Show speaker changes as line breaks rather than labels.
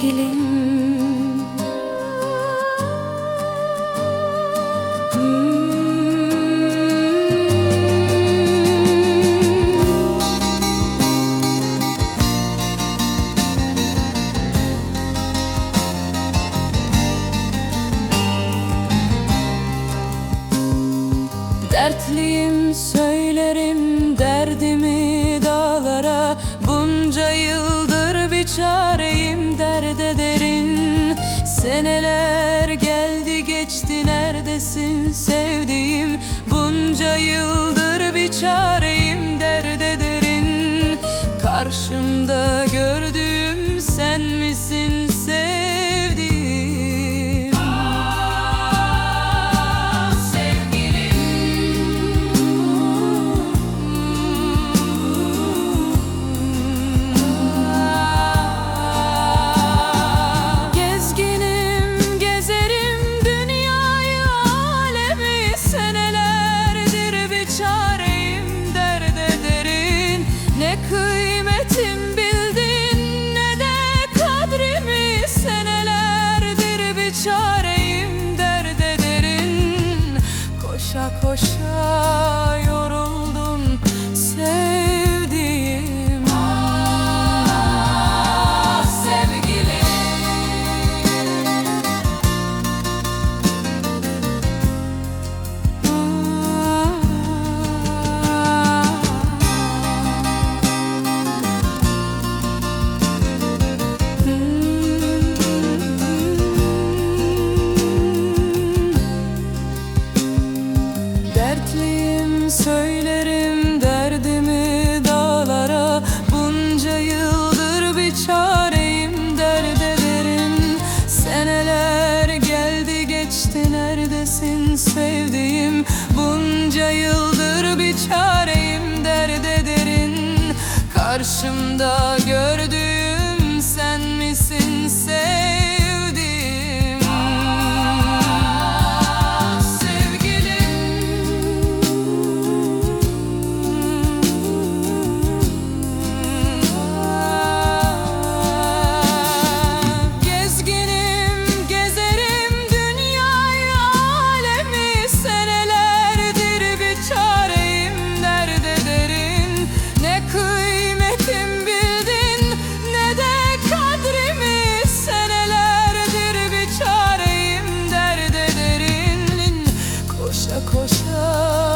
sevgilim. Dertliyim, söylerim derdimi dağlara. Bunca yıldır bir çareyim derde derin. Seneler geldi geçti, neredesin sevdiğim? Bunca yıldır bir çareyim derde derin. Karşımda gördüğüm sen misin sevdiğim? Gezginim, gezerim dünyayı alemi. Senelerdir bir çareyim derde derin. Ne kıymetim bildin ne de kadrimi. Senelerdir bir çareyim derde derin. Koşa koşa yoruldum sevdiğim. Sevgilim. Dertliyim, söylerim derdimi dağlara. Bunca yıldır bir çareyim derde derin. Seneler geldi geçti, neredesin sevdiğim? Bunca yıldır bir çareyim derde derin. Karşımda gördüğüm sen misin sevdiğim? Koşa koşa